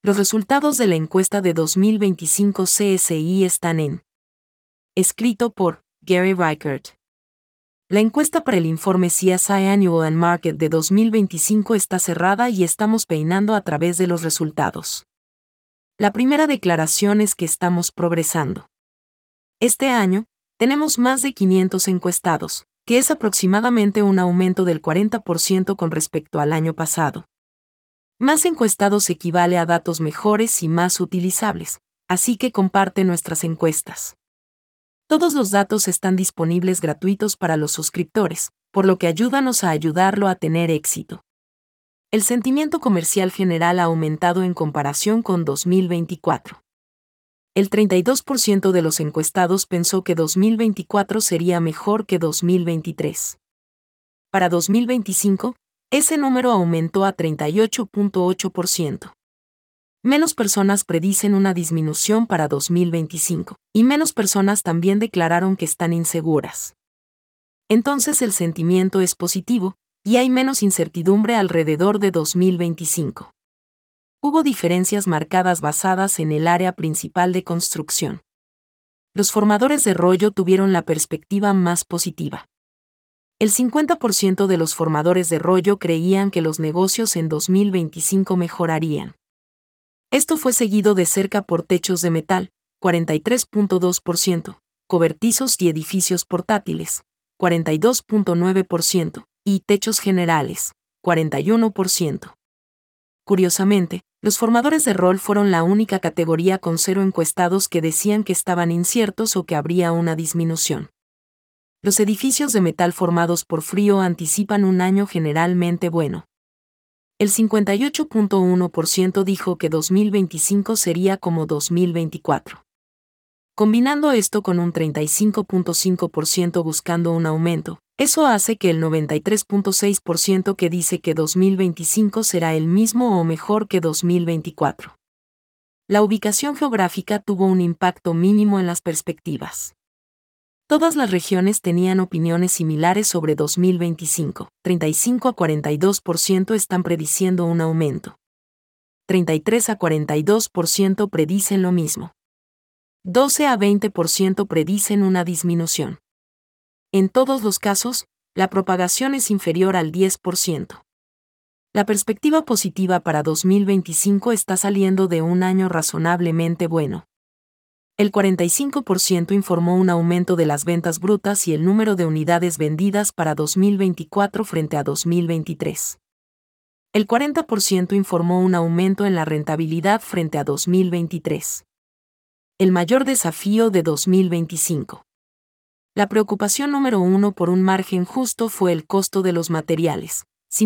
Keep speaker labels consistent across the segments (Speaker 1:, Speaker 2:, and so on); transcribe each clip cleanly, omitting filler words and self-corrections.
Speaker 1: Los resultados de la encuesta de 2025 CSI están en. Escrito por Gary Reichert. La encuesta para el informe CSI Annual and Market de 2025 está cerrada y estamos peinando a través de los resultados. La primera declaración es que estamos progresando. Este año, tenemos más de 500 encuestados, que es aproximadamente un aumento del 40% con respecto al año pasado. Más encuestados equivale a datos mejores y más utilizables, así que comparte nuestras encuestas. Todos los datos están disponibles gratuitos para los suscriptores, por lo que ayúdanos a ayudarlo a tener éxito. El sentimiento comercial general ha aumentado en comparación con 2024. El 32% de los encuestados pensó que 2024 sería mejor que 2023. Para 2025, ese número aumentó a 38.8%. Menos personas predicen una disminución para 2025, y menos personas también declararon que están inseguras. Entonces el sentimiento es positivo, y hay menos incertidumbre alrededor de 2025. Hubo diferencias marcadas basadas en el área principal de construcción. Los formadores de rollo tuvieron la perspectiva más positiva. El 50% de los formadores de rollo creían que los negocios en 2025 mejorarían. Esto fue seguido de cerca por techos de metal, 43.2%, cobertizos y edificios portátiles, 42.9%, y techos generales, 41%. Curiosamente, los formadores de rol fueron la única categoría con 0 encuestados que decían que estaban inciertos o que habría una disminución. Los edificios de metal formados por frío anticipan un año generalmente bueno. El 58.1% dijo que 2025 sería como 2024. Combinando esto con un 35.5% buscando un aumento, eso hace que el 93.6% que dice que 2025 será el mismo o mejor que 2024. La ubicación geográfica tuvo un impacto mínimo en las perspectivas. Todas las regiones tenían opiniones similares sobre 2025. 35 a 42% están prediciendo un aumento. 33 a 42% predicen lo mismo. 12 a 20% predicen una disminución. En todos los casos, la propagación es inferior al 10%. La perspectiva positiva para 2025 está saliendo de un año razonablemente bueno. El 45% informó un aumento de las ventas brutas y el número de unidades vendidas para 2024 frente a 2023. El 40% informó un aumento en la rentabilidad frente a 2023. El mayor desafío de 2025. La preocupación número 1 por un margen justo fue el costo de los materiales,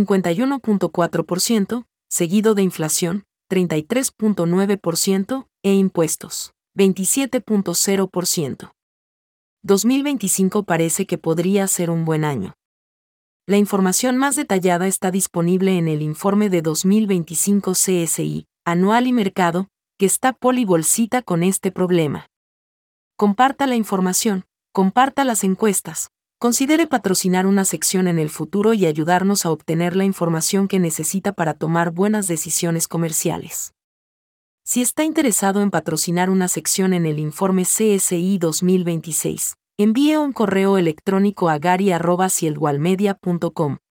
Speaker 1: 51.4%, seguido de inflación, 33.9%, e impuestos, 27.0%. 2025 parece que podría ser un buen año. La información más detallada está disponible en el informe de 2025 CSI, Anual y Mercado, que está polibolsita con este problema. Comparta la información, comparta las encuestas, considere patrocinar una sección en el futuro y ayudarnos a obtener la información que necesita para tomar buenas decisiones comerciales. Si está interesado en patrocinar una sección en el informe CSI 2026, envíe un correo electrónico a gary@cieldwalmedia.com.